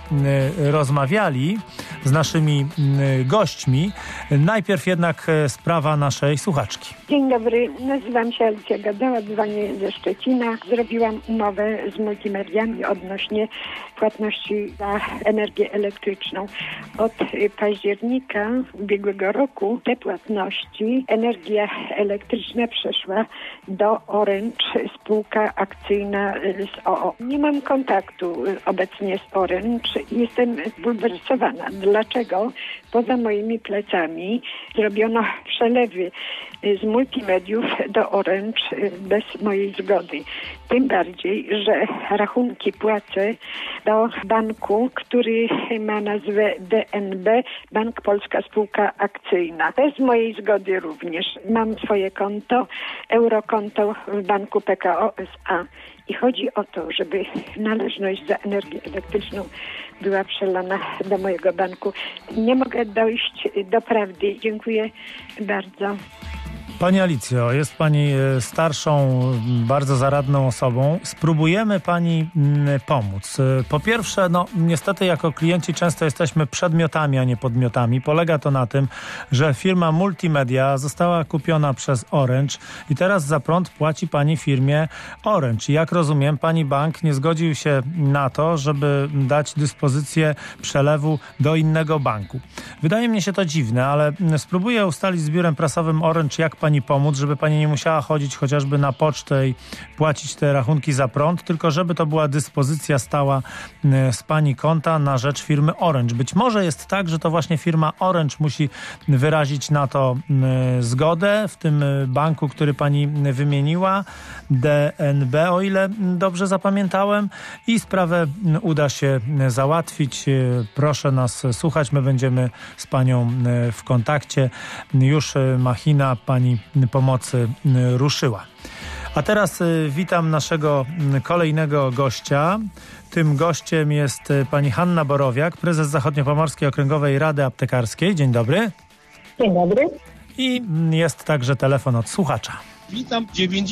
rozmawiali z naszymi gośćmi. Najpierw jednak sprawa naszej słuchaczki. Dzień dobry, nazywam się Alicja Gadała, dzwonię ze Szczecina. Zrobiłam umowę z multimediami odnośnie płatności za energię elektryczną. Od października ubiegłego roku te płatności, energia elektryczna przeszła do Orange, spółka akcyjna z OO. Nie mam kontaktu obecnie z Orange. Jestem zbulwersowana. Dlaczego poza moimi plecami zrobiono przelewy z multimediów do Orange bez mojej zgody? Tym bardziej, że rachunki płacę do banku, który ma nazwę DNB, Bank Polska Spółka Akcyjna. Bez mojej zgody również. Mam swoje konto, eurokonto w banku PKO SA. I chodzi o to, żeby należność za energię elektryczną była przelana do mojego banku. Nie mogę dojść do prawdy. Dziękuję bardzo. Pani Alicjo, jest pani starszą, bardzo zaradną osobą. Spróbujemy pani pomóc. Po pierwsze, niestety jako klienci często jesteśmy przedmiotami, a nie podmiotami. Polega to na tym, że firma Multimedia została kupiona przez Orange i teraz za prąd płaci pani firmie Orange. Jak rozumiem, pani bank nie zgodził się na to, żeby dać dyspozycję przelewu do innego banku. Wydaje mi się to dziwne, ale spróbuję ustalić z biurem prasowym Orange, jak pani pani pomóc, żeby pani nie musiała chodzić chociażby na pocztę i płacić te rachunki za prąd, tylko żeby to była dyspozycja stała z pani konta na rzecz firmy Orange. Być może jest tak, że to właśnie firma Orange musi wyrazić na to zgodę w tym banku, który pani wymieniła, DNB, o ile dobrze zapamiętałem, i sprawę uda się załatwić. Proszę nas słuchać, my będziemy z panią w kontakcie. Już machina pani pomocy ruszyła. A teraz witam naszego kolejnego gościa. Tym gościem jest pani Hanna Borowiak, prezes Zachodniopomorskiej Okręgowej Rady Aptekarskiej. Dzień dobry. Dzień dobry. I jest także telefon od słuchacza. Witam.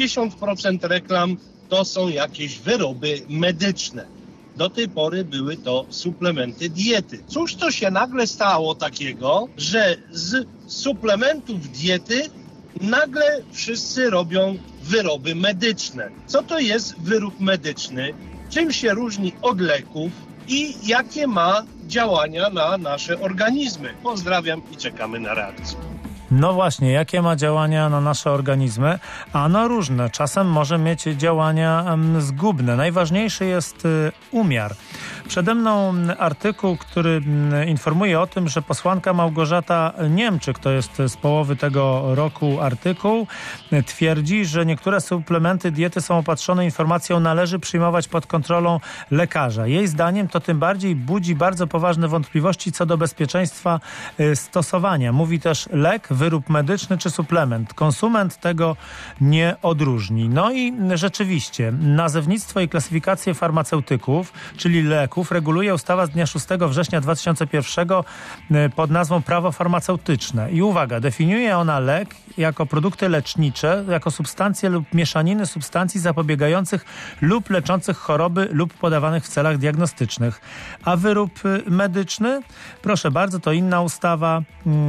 90% reklam to są jakieś wyroby medyczne. Do tej pory były to suplementy diety. Cóż to się nagle stało takiego, że z suplementów diety nagle wszyscy robią wyroby medyczne? Co to jest wyrób medyczny? Czym się różni od leków i jakie ma działania na nasze organizmy? Pozdrawiam i czekamy na reakcję. No właśnie, jakie ma działania na nasze organizmy? Ano różne. Czasem może mieć działania zgubne. Najważniejszy jest umiar. Przede mną artykuł, który informuje o tym, że posłanka Małgorzata Niemczyk, to jest z połowy tego roku artykuł, twierdzi, że niektóre suplementy diety są opatrzone informacją należy przyjmować pod kontrolą lekarza. Jej zdaniem to tym bardziej budzi bardzo poważne wątpliwości co do bezpieczeństwa stosowania. Mówi też lek, wyrób medyczny czy suplement. Konsument tego nie odróżni. No i rzeczywiście nazewnictwo i klasyfikację farmaceutyków, czyli leków, reguluje ustawa z dnia 6 września 2001 pod nazwą Prawo farmaceutyczne. I uwaga, definiuje ona lek jako produkty lecznicze, jako substancje lub mieszaniny substancji zapobiegających lub leczących choroby lub podawanych w celach diagnostycznych. A wyrób medyczny? Proszę bardzo, to inna ustawa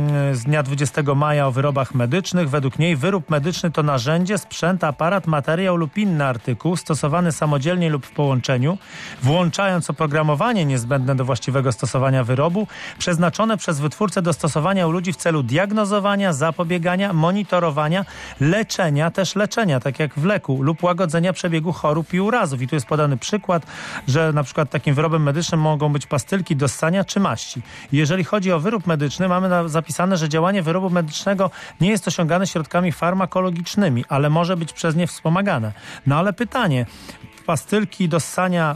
z dnia 20 maja o wyrobach medycznych. Według niej wyrób medyczny to narzędzie, sprzęt, aparat, materiał lub inny artykuł stosowany samodzielnie lub w połączeniu, włączając oprogramowanie niezbędne do właściwego stosowania wyrobu, przeznaczone przez wytwórcę do stosowania u ludzi w celu diagnozowania, zapobiegania, monitorowania, leczenia, tak jak w leku, lub łagodzenia przebiegu chorób i urazów. I tu jest podany przykład, że na przykład takim wyrobem medycznym mogą być pastylki do ssania czy maści. Jeżeli chodzi o wyrób medyczny, mamy zapisane, że działanie wyrobu medycznego nie jest osiągane środkami farmakologicznymi, ale może być przez nie wspomagane. No ale pytanie, pastylki do ssania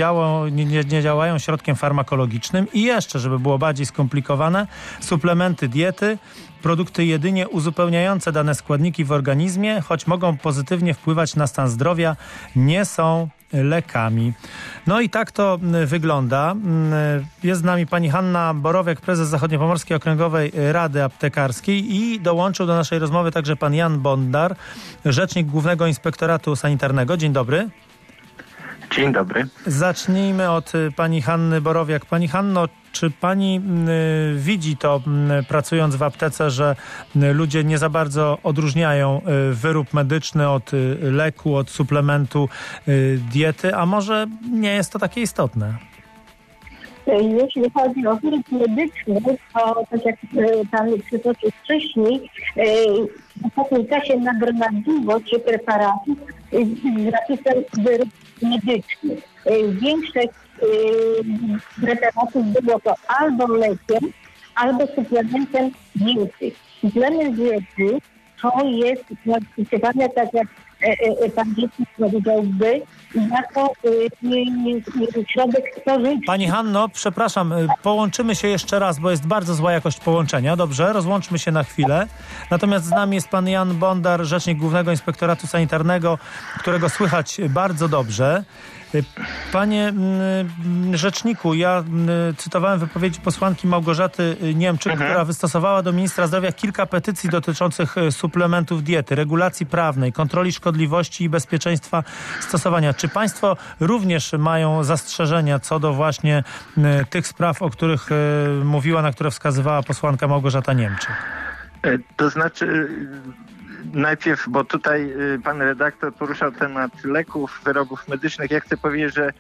nie działają środkiem farmakologicznym i jeszcze, żeby było bardziej skomplikowane, suplementy diety, produkty jedynie uzupełniające dane składniki w organizmie, choć mogą pozytywnie wpływać na stan zdrowia, nie są lekami. No i tak to wygląda. Jest z nami pani Hanna Borowiak, prezes Zachodniopomorskiej Okręgowej Rady Aptekarskiej, i dołączył do naszej rozmowy także pan Jan Bondar, rzecznik Głównego Inspektoratu Sanitarnego. Dzień dobry. Dzień dobry. Zacznijmy od pani Hanny Borowiak. Pani Hanno, czy pani widzi to, pracując w aptece, że ludzie nie za bardzo odróżniają wyrób medyczny od leku, od suplementu diety, a może nie jest to takie istotne? Jeśli chodzi o wyrób medyczny, to tak jak pan przytoczył wcześniej, w ostatnim czasie nagromadziło się preparatów z napisem wyrób medyczny. Większość preparatów było to albo lekiem, albo suplementem diety. Suplement diety to jest klasyfikowane, tak jak pan dziennik powiedziałby, jako środek spożywczy. Pani Hanno, przepraszam, połączymy się jeszcze raz, bo jest bardzo zła jakość połączenia. Dobrze, rozłączmy się na chwilę. Natomiast z nami jest pan Jan Bondar, rzecznik Głównego Inspektoratu Sanitarnego, którego słychać bardzo dobrze. Panie rzeczniku, ja cytowałem wypowiedzi posłanki Małgorzaty Niemczyk, która wystosowała do ministra zdrowia kilka petycji dotyczących suplementów diety, regulacji prawnej, kontroli szkodliwości i bezpieczeństwa stosowania. Czy państwo również mają zastrzeżenia co do właśnie tych spraw, o których mówiła, na które wskazywała posłanka Małgorzata Niemczyk? To znaczy, najpierw, bo tutaj pan redaktor poruszał temat leków, wyrobów medycznych. Ja chcę powiedzieć, że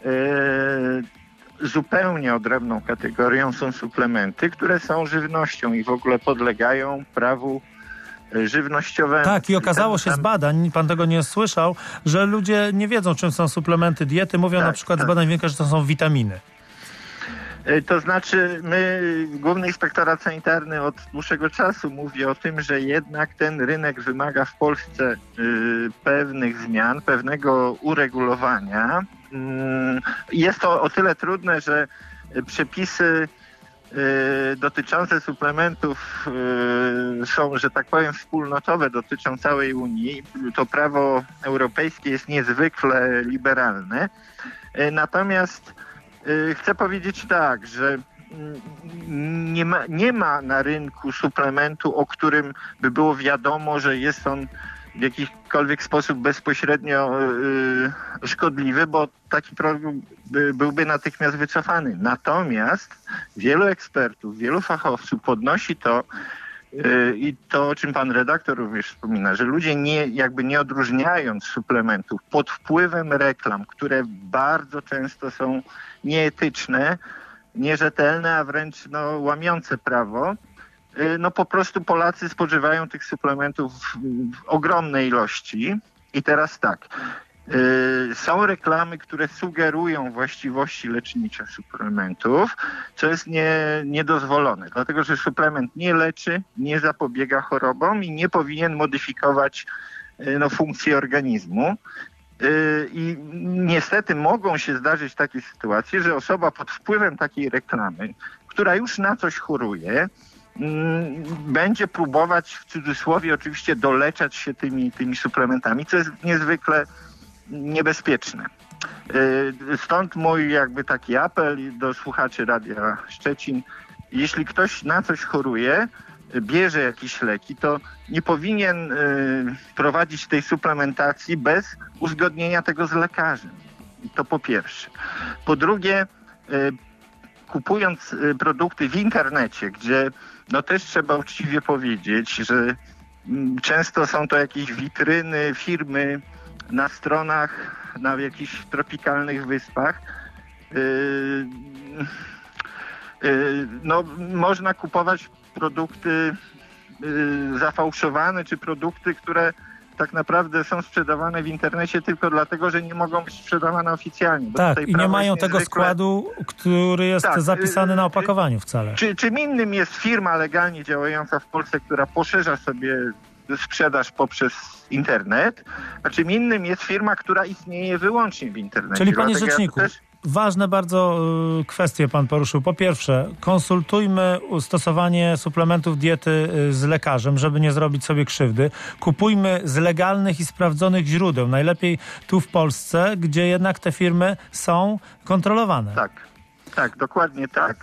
zupełnie odrębną kategorią są suplementy, które są żywnością i w ogóle podlegają prawu żywnościowemu. Tak, i okazało się z badań, pan tego nie słyszał, że ludzie nie wiedzą, czym są suplementy diety. Mówią na przykład z badań wynika, że to są witaminy. To znaczy, Główny Inspektorat Sanitarny od dłuższego czasu mówi o tym, że jednak ten rynek wymaga w Polsce pewnych zmian, pewnego uregulowania. Jest to o tyle trudne, że przepisy dotyczące suplementów są, że tak powiem, wspólnotowe, dotyczą całej Unii. To prawo europejskie jest niezwykle liberalne. Natomiast chcę powiedzieć tak, że nie ma na rynku suplementu, o którym by było wiadomo, że jest on w jakikolwiek sposób bezpośrednio szkodliwy, bo taki produkt byłby natychmiast wycofany. Natomiast wielu ekspertów, wielu fachowców podnosi to, i to, o czym pan redaktor również wspomina, że ludzie nie odróżniając suplementów pod wpływem reklam, które bardzo często są nieetyczne, nierzetelne, a wręcz łamiące prawo, po prostu Polacy spożywają tych suplementów w ogromnej ilości. I teraz tak, są reklamy, które sugerują właściwości lecznicze suplementów, co jest niedozwolone, dlatego że suplement nie leczy, nie zapobiega chorobom i nie powinien modyfikować funkcji organizmu. I niestety mogą się zdarzyć takie sytuacje, że osoba pod wpływem takiej reklamy, która już na coś choruje, będzie próbować, w cudzysłowie oczywiście, doleczać się tymi suplementami, co jest niezwykle niebezpieczne. Stąd mój taki apel do słuchaczy Radia Szczecin. Jeśli ktoś na coś choruje, bierze jakieś leki, to nie powinien prowadzić tej suplementacji bez uzgodnienia tego z lekarzem. To po pierwsze. Po drugie, kupując produkty w internecie, gdzie też trzeba uczciwie powiedzieć, że często są to jakieś witryny, firmy na stronach na jakichś tropikalnych wyspach, można kupować produkty zafałszowane, czy produkty, które tak naprawdę są sprzedawane w internecie tylko dlatego, że nie mogą być sprzedawane oficjalnie. Tak, i nie mają tego składu, który jest zapisany na opakowaniu wcale. Czym innym jest firma legalnie działająca w Polsce, która poszerza sobie sprzedaż poprzez internet, a czym innym jest firma, która istnieje wyłącznie w internecie. Czyli panie rzeczniku, ważne bardzo kwestie pan poruszył. Po pierwsze, konsultujmy stosowanie suplementów diety z lekarzem, żeby nie zrobić sobie krzywdy. Kupujmy z legalnych i sprawdzonych źródeł. Najlepiej tu w Polsce, gdzie jednak te firmy są kontrolowane. Tak, dokładnie tak.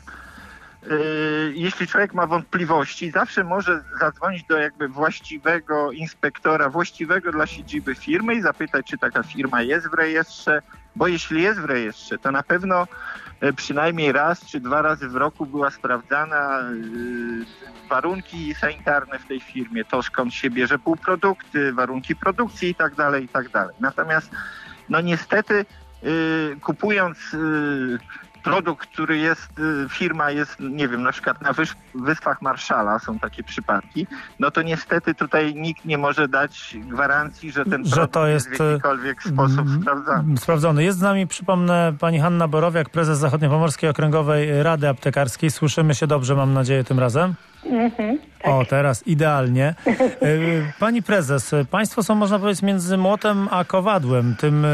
Jeśli człowiek ma wątpliwości, zawsze może zadzwonić do właściwego inspektora, właściwego dla siedziby firmy i zapytać, czy taka firma jest w rejestrze, bo jeśli jest w rejestrze, to na pewno przynajmniej raz czy 2 razy w roku była sprawdzana warunki sanitarne w tej firmie, to skąd się bierze półprodukty, warunki produkcji i tak dalej, i tak dalej. Natomiast niestety kupując produkt, który firma jest, nie wiem, na przykład na Wyspach Marszala są takie przypadki, to niestety tutaj nikt nie może dać gwarancji, że ten produkt to jest w jakikolwiek sposób sprawdzony. Jest z nami, przypomnę, pani Hanna Borowiak, prezes Zachodniopomorskiej Okręgowej Rady Aptekarskiej. Słyszymy się dobrze, mam nadzieję, tym razem? Tak. O, teraz idealnie. Pani prezes, państwo są, można powiedzieć, między młotem a kowadłem. Tym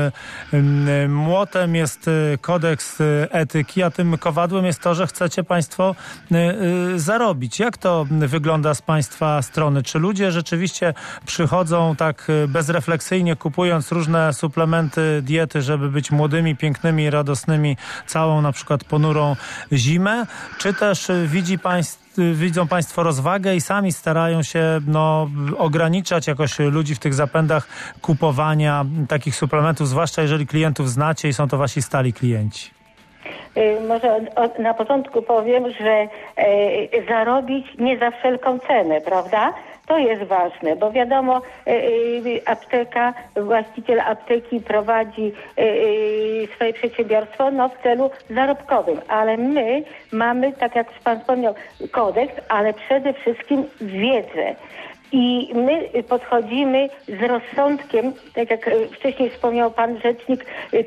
młotem jest kodeks etyki, a tym kowadłem jest to, że chcecie państwo zarobić. Jak to wygląda z państwa strony? Czy ludzie rzeczywiście przychodzą tak bezrefleksyjnie, kupując różne suplementy diety, żeby być młodymi, pięknymi, radosnymi całą na przykład ponurą zimę? Czy też widzą państwo rozwagę i sami starają się ograniczać jakoś ludzi w tych zapędach kupowania takich suplementów, zwłaszcza jeżeli klientów znacie i są to wasi stali klienci? Może na początku powiem, że zarobić nie za wszelką cenę, prawda? To jest ważne, bo wiadomo, apteka, właściciel apteki prowadzi swoje przedsiębiorstwo w celu zarobkowym, ale my mamy, tak jak pan wspomniał, kodeks, ale przede wszystkim wiedzę. I my podchodzimy z rozsądkiem, tak jak wcześniej wspomniał pan rzecznik,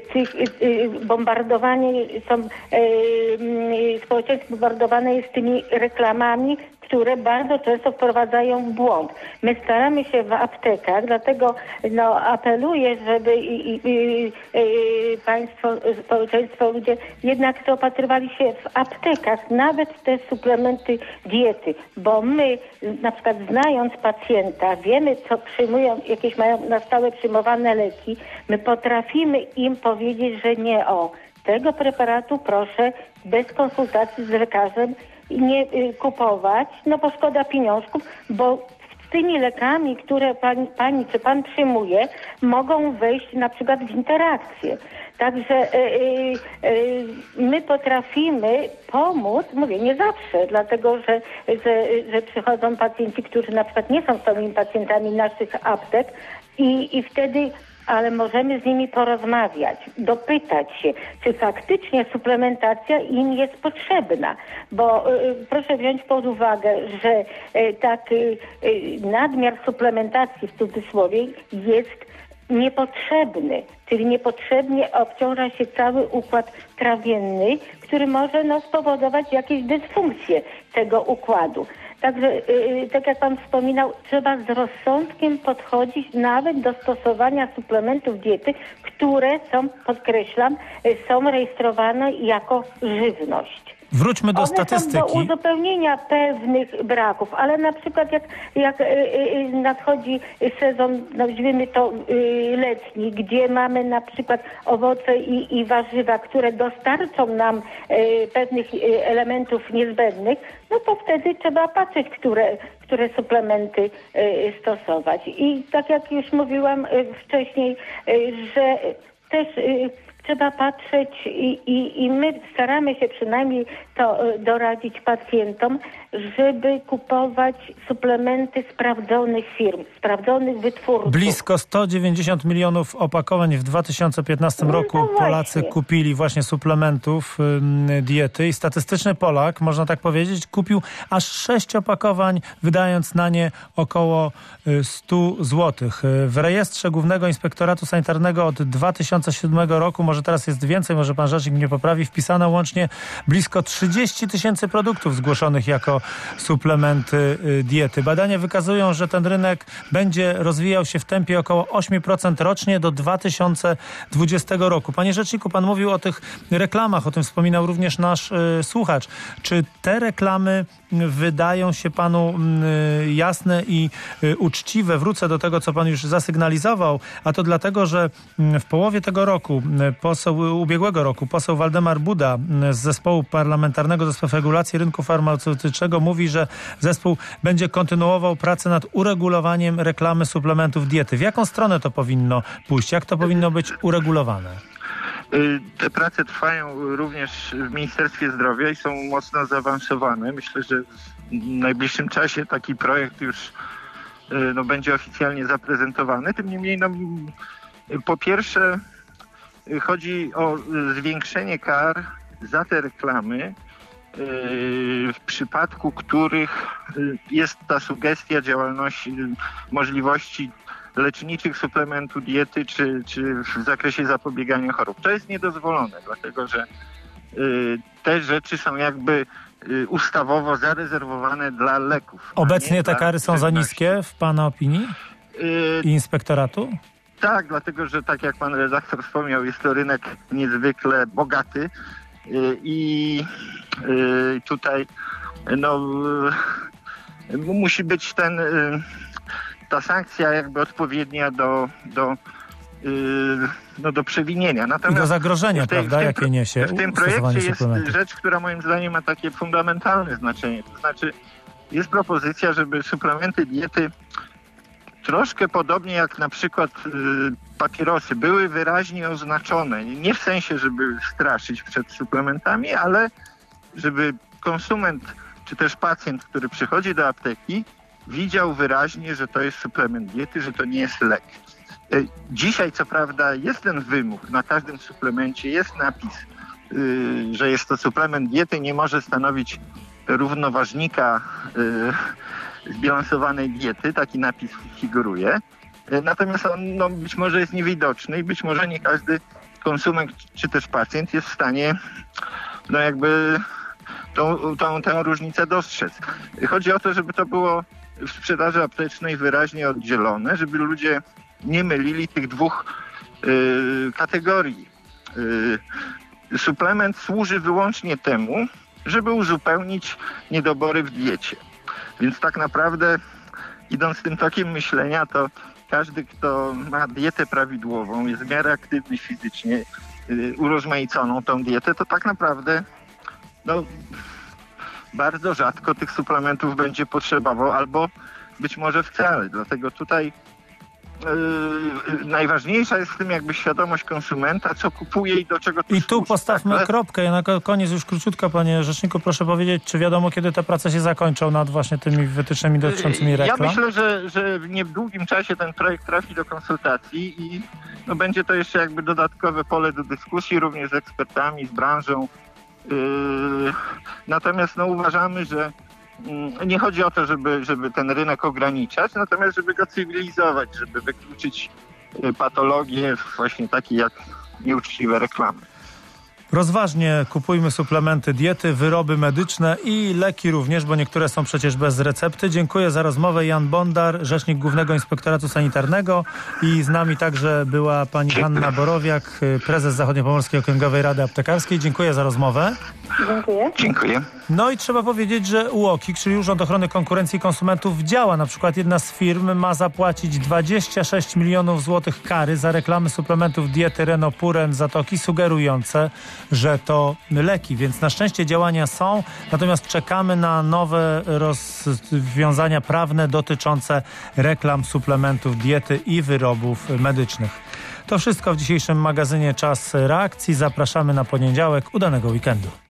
społeczeństwo bombardowane jest tymi reklamami, które bardzo często wprowadzają w błąd. My staramy się w aptekach, dlatego apeluję, żeby państwo, społeczeństwo, ludzie jednak zaopatrywali się w aptekach, nawet te suplementy diety, bo my na przykład znając pacjenta, wiemy co przyjmują, jakieś mają na stałe przyjmowane leki, my potrafimy im powiedzieć, że nie, tego preparatu proszę bez konsultacji z lekarzem nie kupować, bo szkoda pieniążków, bo z tymi lekami, które pani czy pan przyjmuje, mogą wejść na przykład w interakcję. Także my potrafimy pomóc, mówię nie zawsze, dlatego że przychodzą pacjenci, którzy na przykład nie są stałymi pacjentami naszych aptek i wtedy ale możemy z nimi porozmawiać, dopytać się, czy faktycznie suplementacja im jest potrzebna. Bo proszę wziąć pod uwagę, że taki nadmiar suplementacji w cudzysłowie jest niepotrzebny, czyli niepotrzebnie obciąża się cały układ trawienny, który może spowodować jakieś dysfunkcje tego układu. Także, tak jak pan wspominał, trzeba z rozsądkiem podchodzić nawet do stosowania suplementów diety, które są, podkreślam, są rejestrowane jako żywność. Wróćmy do statystyki. One są do uzupełnienia pewnych braków, ale na przykład jak nadchodzi sezon, nazwijmy to letni, gdzie mamy na przykład owoce i warzywa, które dostarczą nam pewnych elementów niezbędnych, to wtedy trzeba patrzeć, które suplementy stosować. I tak jak już mówiłam wcześniej, że też trzeba patrzeć i my staramy się przynajmniej to doradzić pacjentom, żeby kupować suplementy sprawdzonych firm, sprawdzonych wytwórców. Blisko 190 milionów opakowań w 2015 roku Polacy kupili właśnie suplementów diety i statystyczny Polak, można tak powiedzieć, kupił aż 6 opakowań, wydając na nie około 100 zł. W rejestrze Głównego Inspektoratu Sanitarnego od 2007 roku, może teraz jest więcej, może pan rzecznik mnie poprawi, wpisano łącznie blisko 30 000 produktów zgłoszonych jako suplementy diety. Badania wykazują, że ten rynek będzie rozwijał się w tempie około 8% rocznie do 2020 roku. Panie rzeczniku, pan mówił o tych reklamach, o tym wspominał również nasz słuchacz. Czy te reklamy wydają się panu jasne i uczciwe? Wrócę do tego, co pan już zasygnalizował, a to dlatego, że w połowie tego roku, ubiegłego roku, poseł Waldemar Buda z Zespołu Parlamentarnego do Spraw Regulacji Rynku Farmaceutycznego mówi, że zespół będzie kontynuował pracę nad uregulowaniem reklamy suplementów diety. W jaką stronę to powinno pójść? Jak to powinno być uregulowane? Te prace trwają również w Ministerstwie Zdrowia i są mocno zaawansowane. Myślę, że w najbliższym czasie taki projekt już będzie oficjalnie zaprezentowany. Tym niemniej, po pierwsze chodzi o zwiększenie kar za te reklamy, w przypadku których jest ta sugestia działalności, możliwości leczniczych suplementu diety, czy w zakresie zapobiegania chorób. To jest niedozwolone, dlatego że te rzeczy są jakby ustawowo zarezerwowane dla leków. Obecnie te kary są za niskie w pana opinii i inspektoratu? Tak, dlatego że tak jak pan redaktor wspomniał, jest to rynek niezwykle bogaty i tutaj musi być ta sankcja jakby odpowiednia do przewinienia. Natomiast i do zagrożenia, prawda, jakie niesie w tym projekcie jest rzecz, która moim zdaniem ma takie fundamentalne znaczenie. To znaczy jest propozycja, żeby suplementy diety troszkę podobnie jak na przykład papierosy były wyraźnie oznaczone. Nie w sensie, żeby straszyć przed suplementami, ale żeby konsument czy też pacjent, który przychodzi do apteki, widział wyraźnie, że to jest suplement diety, że to nie jest lek. Dzisiaj co prawda jest ten wymóg, na każdym suplemencie jest napis, że jest to suplement diety, nie może stanowić równoważnika zbilansowanej diety, taki napis figuruje. Natomiast on być może jest niewidoczny i być może nie każdy konsument czy też pacjent jest w stanie tę różnicę dostrzec. Chodzi o to, żeby to było w sprzedaży aptecznej wyraźnie oddzielone, żeby ludzie nie mylili tych dwóch kategorii. Suplement służy wyłącznie temu, żeby uzupełnić niedobory w diecie. Więc tak naprawdę, idąc tym tokiem myślenia, to każdy, kto ma dietę prawidłową, jest w miarę aktywny fizycznie, urozmaiconą tą dietę, to tak naprawdę bardzo rzadko tych suplementów będzie potrzebował, albo być może wcale. Dlatego tutaj najważniejsza jest w tym jakby świadomość konsumenta, co kupuje i do czego to I tu postawmy kropkę. Na koniec już króciutko, panie rzeczniku, proszę powiedzieć, czy wiadomo, kiedy te prace się zakończą nad właśnie tymi wytycznymi dotyczącymi reklam? Ja myślę, że w niedługim czasie ten projekt trafi do konsultacji i będzie to jeszcze jakby dodatkowe pole do dyskusji, również z ekspertami, z branżą. Natomiast uważamy, że nie chodzi o to, żeby ten rynek ograniczać, natomiast żeby go cywilizować, żeby wykluczyć patologie właśnie takie jak nieuczciwe reklamy. Rozważnie kupujmy suplementy diety, wyroby medyczne i leki również, bo niektóre są przecież bez recepty. Dziękuję za rozmowę. Jan Bondar, rzecznik Głównego Inspektoratu Sanitarnego, i z nami także była pani Hanna Borowiak, prezes Zachodniopomorskiej Okręgowej Rady Aptekarskiej. Dziękuję za rozmowę. Dziękuję. No i trzeba powiedzieć, że UOKiK, czyli Urząd Ochrony Konkurencji i Konsumentów, działa. Na przykład jedna z firm ma zapłacić 26 milionów złotych kary za reklamy suplementów diety Renopuren Zatoki, sugerujące, że to leki, więc na szczęście działania są, natomiast czekamy na nowe rozwiązania prawne dotyczące reklam suplementów diety i wyrobów medycznych. To wszystko w dzisiejszym magazynie Czas Reakcji. Zapraszamy na poniedziałek. Udanego weekendu.